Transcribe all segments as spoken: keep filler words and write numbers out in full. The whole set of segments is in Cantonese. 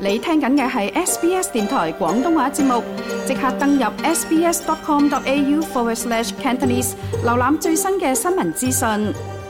你聽緊嘅係 S B S 電台廣東話節目，即刻登入 sbs.com.au forward slash Cantonese， 瀏覽最新嘅新聞資訊。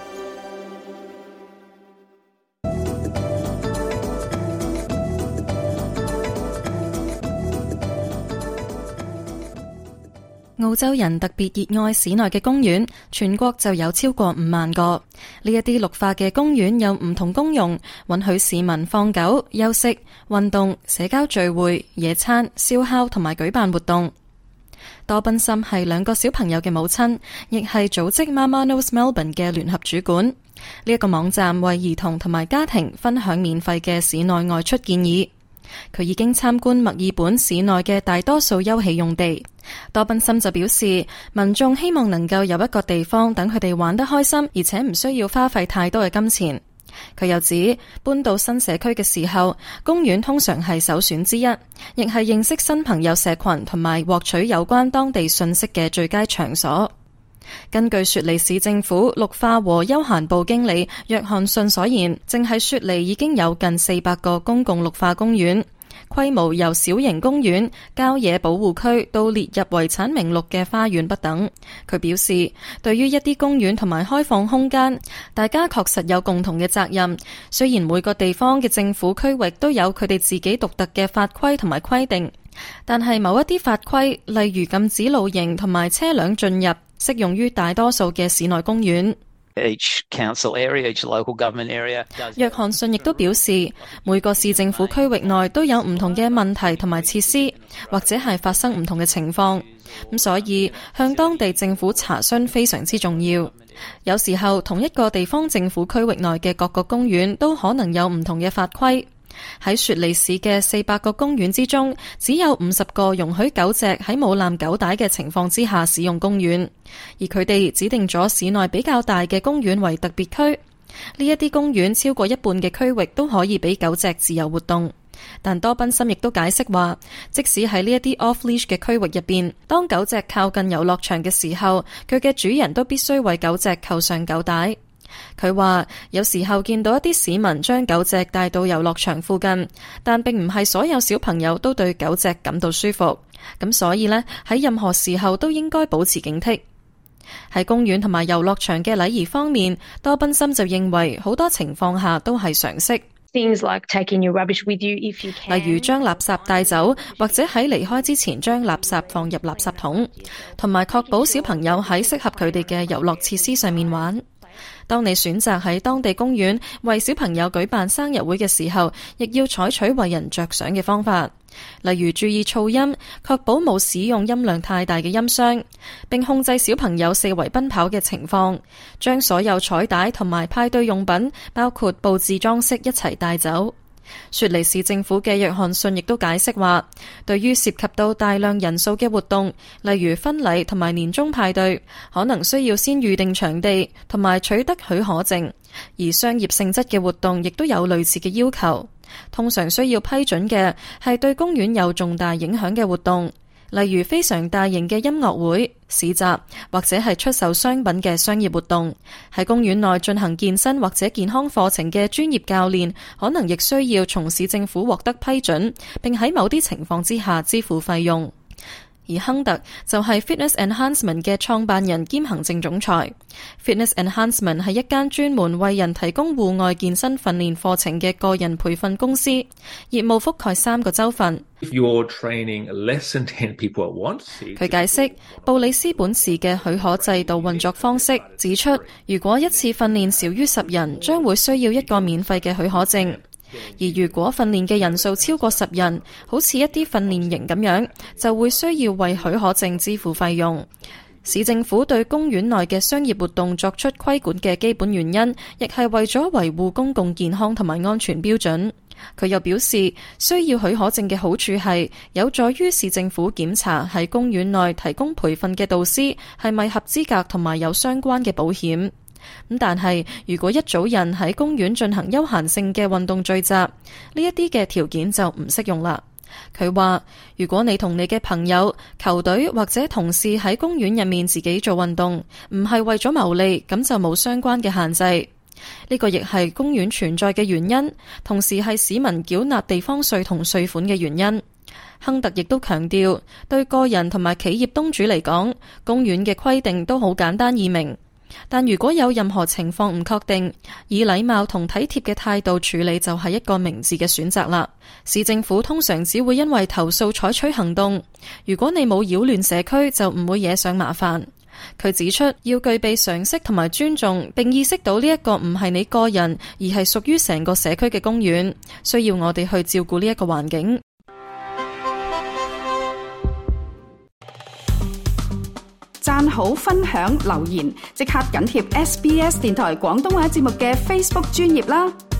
澳洲人特別熱愛市內嘅公園，全國就有超過五萬個。呢一啲綠化嘅公園有唔同功用，允許市民放狗、休息、運動、社交聚會、野餐、燒烤同埋舉辦活動。多賓森係兩個小朋友嘅母親，亦係組織 Mama Knows Melbourne 嘅聯合主管。呢、這、一個網站為兒童同埋家庭分享免費嘅市內外出建議。佢已經參觀墨爾本市內嘅大多數休憩用地。多賓森就表示，民眾希望能夠有一個地方等佢哋玩得開心，而且唔需要花費太多嘅金錢。佢又指，搬到新社區嘅時候，公園通常係首選之一，亦係認識新朋友社群同埋獲取有關當地信息嘅最佳場所。根據雪梨市政府綠化和休閒部經理約翰遜所言，淨係雪梨已經有近四百個公共綠化公園，規模由小型公園、郊野保護區到列入遺產名錄嘅花園不等。佢表示，對於一啲公園同埋開放空間，大家確實有共同嘅責任。雖然每個地方嘅政府區域都有佢哋自己獨特嘅法規同埋規定，但係某一啲法規，例如禁止露營同埋車輛進入，適用於大多數嘅市內公園。 Each council area, each local government area. 約翰遜亦都表示，每個市政府區域內都有唔同嘅問題同埋設施，或者係發生唔同嘅情況。咁所以向當地政府查詢非常之重要。有時候同一個地方政府區域內嘅各個公園都可能有唔同嘅法規。喺雪梨市嘅四百個公園之中，只有五十個容許狗隻喺冇攬狗帶嘅情況之下使用公園，而佢哋指定咗市內比較大嘅公園為特別區。呢一啲公園超過一半嘅區域都可以俾狗隻自由活動，但多賓森亦都解釋話，即使喺呢一啲 off-leash 嘅區域入邊，當狗隻靠近遊樂場嘅時候，佢嘅主人都必須為狗隻扣上狗帶。佢話有時候見到一啲市民將狗隻帶到遊樂場附近，但並唔係所有小朋友都對狗隻感到舒服，咁所以呢，喺任何時候都應該保持警惕。喺公園同埋遊樂場嘅禮儀方面，多賓森就認為好多情況下都係常識。 Things like taking your rubbish with you if you can. 例如將垃圾帶走，或者喺離開之前將垃圾放入垃圾桶，同埋確保小朋友喺適合佢哋嘅遊樂設施上面玩。當你選擇喺當地公園為小朋友舉辦生日會嘅時候，亦要採取為人着想嘅方法，例如注意噪音，確保冇使用音量太大嘅音箱，並控制小朋友四圍奔跑嘅情況，將所有彩帶同埋派對用品，包括佈置裝飾一齊帶走。雪梨市政府嘅約翰遜亦都解釋話，對於涉及到大量人數嘅活動，例如婚禮同埋年終派對，可能需要先預定場地同埋取得許可證，而商業性質嘅活動亦都有類似嘅要求。通常需要批准嘅係對公園有重大影響嘅活動，例如非常大型嘅音樂會、市集或者係出售商品嘅商業活動。喺公園內進行健身或者健康課程嘅專業教練，可能亦需要從市政府獲得批准，並喺某啲情況之下支付費用。而亨特就係 Fitness Enhancement 嘅創辦人兼行政總裁。Fitness Enhancement 係一間專門為人提供戶外健身訓練課程嘅個人培訓公司，業務覆蓋三個州份。佢解釋布里斯本市嘅許可制度運作方式，指出如果一次訓練少於十人，將會需要一個免費嘅許可證。而如果訓練嘅人數超過十人，好似一啲訓練營咁樣，就會需要為許可證支付費用。市政府對公園內嘅商業活動作出規管嘅基本原因，亦係為咗維護公共健康同埋安全標準。佢又表示，需要許可證嘅好處係有助於市政府檢查喺公園內提供培訓嘅導師係咪合資格同埋有相關嘅保險。咁但係如果一組人喺公園進行休閒性嘅運動聚集，呢一啲嘅條件就唔適用啦。佢話如果你同你嘅朋友、球隊或者同事喺公園入面自己做運動，唔係為咗牟利，咁就冇相關嘅限制。 呢個亦係公園存在嘅原因，同時係市民繳納地方稅同稅款嘅原因。亨特亦都強調，對個人同埋企業東主嚟講，公園嘅規定都好簡單易明。但如果有任何情況唔確定，以禮貌同體貼嘅態度處理就係一個明智嘅選擇啦。市政府通常只會因為投訴採取行動，如果你冇擾亂社區，就唔會惹上麻煩。佢指出，要具備常識同埋尊重，並意識到呢一個唔係你個人，而係屬於成個社區嘅公園，需要我哋去照顧呢一個環境。 讚好、分享、留言，即刻緊貼 S B S 電台廣東話節目嘅 Facebook 專頁啦！